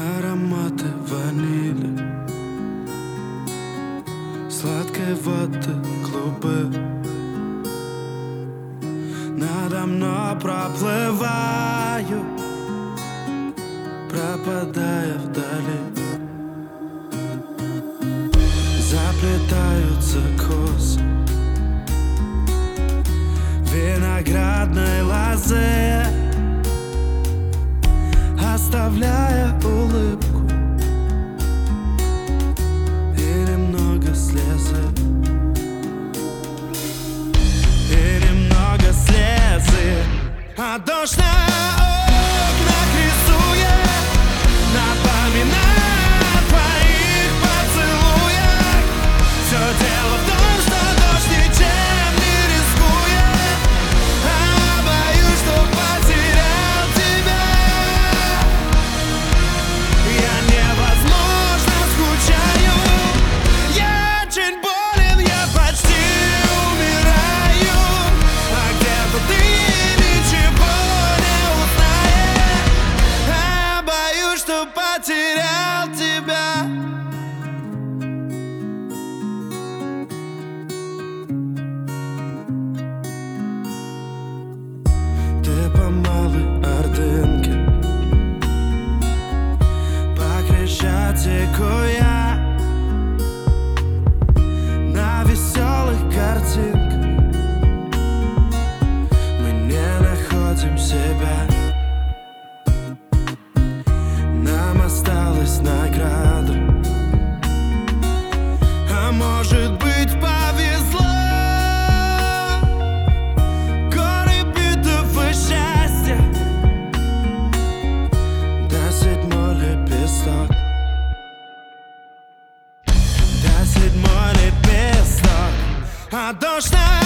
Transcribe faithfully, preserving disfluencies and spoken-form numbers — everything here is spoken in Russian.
Ароматы ванили, сладкой воды клубы. Надо мной проплываю, пропадая вдали. Заплетаются косы виноградной лозы, оставляя улыбку и немного слезы, и немного слезы. А дождь на окнах рисует, напоминая о твоих поцелуях. Все дело в том, что дождь ничем не рискует, а боюсь, что потерял тебя. Я невозможно скучаю, я очень болен, я почти умираю. А где-то ты ничего не узнаешь, а боюсь, что потерял тебя. Ты по малой Ордынке, по Крещатику я, на веселых картинках мы не находим себя. Нам осталась награда, а может быть повезло. Горы битого счастья, да седьмой лепесток, да седьмой лепесток. А дождь на